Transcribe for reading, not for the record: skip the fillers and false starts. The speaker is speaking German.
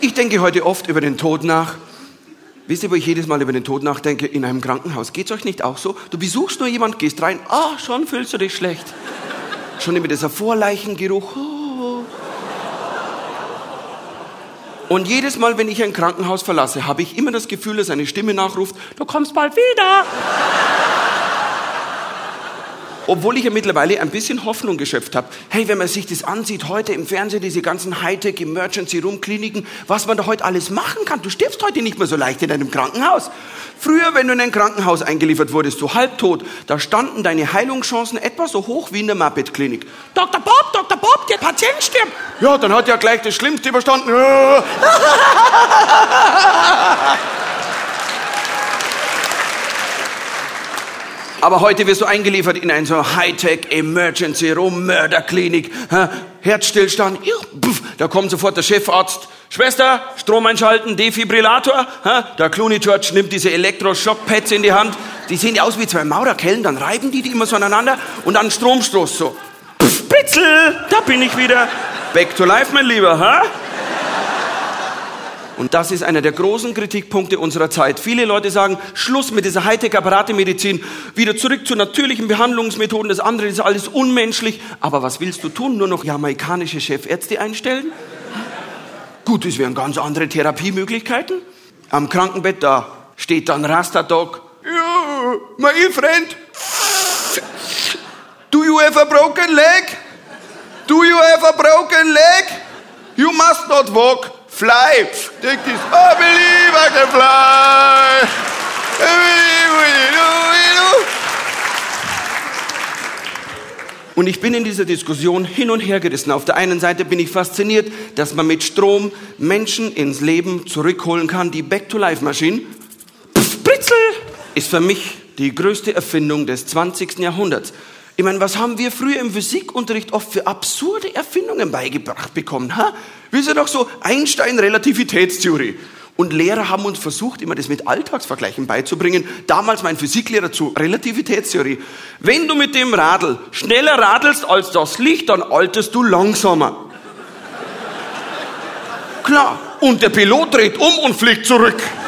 Ich denke heute oft über den Tod nach. Wisst ihr, wo ich jedes Mal über den Tod nachdenke? In einem Krankenhaus. Geht's euch nicht auch so? Du besuchst nur jemanden, gehst rein, schon fühlst du dich schlecht. Schon immer dieser Vorleichengeruch. Und jedes Mal, wenn ich ein Krankenhaus verlasse, habe ich immer das Gefühl, dass eine Stimme nachruft, du kommst bald wieder. Obwohl ich ja mittlerweile ein bisschen Hoffnung geschöpft habe. Hey, wenn man sich das ansieht, heute im Fernsehen, diese ganzen Hightech-Emergency-Room-Kliniken, was man da heute alles machen kann. Du stirbst heute nicht mehr so leicht in einem Krankenhaus. Früher, wenn du in ein Krankenhaus eingeliefert wurdest, so halbtot, da standen deine Heilungschancen etwa so hoch wie in der Muppet-Klinik. Dr. Bob, der Patient stirbt. Ja, dann hat er gleich das Schlimmste überstanden. Aber heute wirst du eingeliefert in eine so Hightech-Emergency-Room-Mörderklinik. Herzstillstand, da kommt sofort der Chefarzt. Schwester, Strom einschalten, Defibrillator. Der Clooney George nimmt diese Elektroschockpads in die Hand. Die sehen ja aus wie zwei Maurerkellen, dann reiben die immer so aneinander und dann Stromstoß so. Spitzel, da bin ich wieder. Back to life, mein Lieber, Und das ist einer der großen Kritikpunkte unserer Zeit. Viele Leute sagen, Schluss mit dieser Hightech-Apparatemedizin, wieder zurück zu natürlichen Behandlungsmethoden, das andere ist alles unmenschlich. Aber was willst du tun? Nur noch jamaikanische Chefärzte einstellen? Gut, es wären ganz andere Therapiemöglichkeiten. Am Krankenbett, da steht dann Rasta-Dog. Ja, my friend, do you have a broken leg? Do you have a broken leg? You must not walk. Fly. Take this. I believe I can fly. I believe Und ich bin in dieser Diskussion hin und her gerissen. Auf der einen Seite bin ich fasziniert, dass man mit Strom Menschen ins Leben zurückholen kann. Die Back-to-Life-Maschine, Britzel, ist für mich die größte Erfindung des 20. Jahrhunderts. Ich meine, was haben wir früher im Physikunterricht oft für absurde Erfindungen beigebracht bekommen? Wisst ihr doch so, Einstein-Relativitätstheorie. Und Lehrer haben uns versucht, immer das mit Alltagsvergleichen beizubringen. Damals mein Physiklehrer zu Relativitätstheorie. Wenn du mit dem Radl schneller radelst als das Licht, dann alterst du langsamer. Klar. Und der Pilot dreht um und fliegt zurück.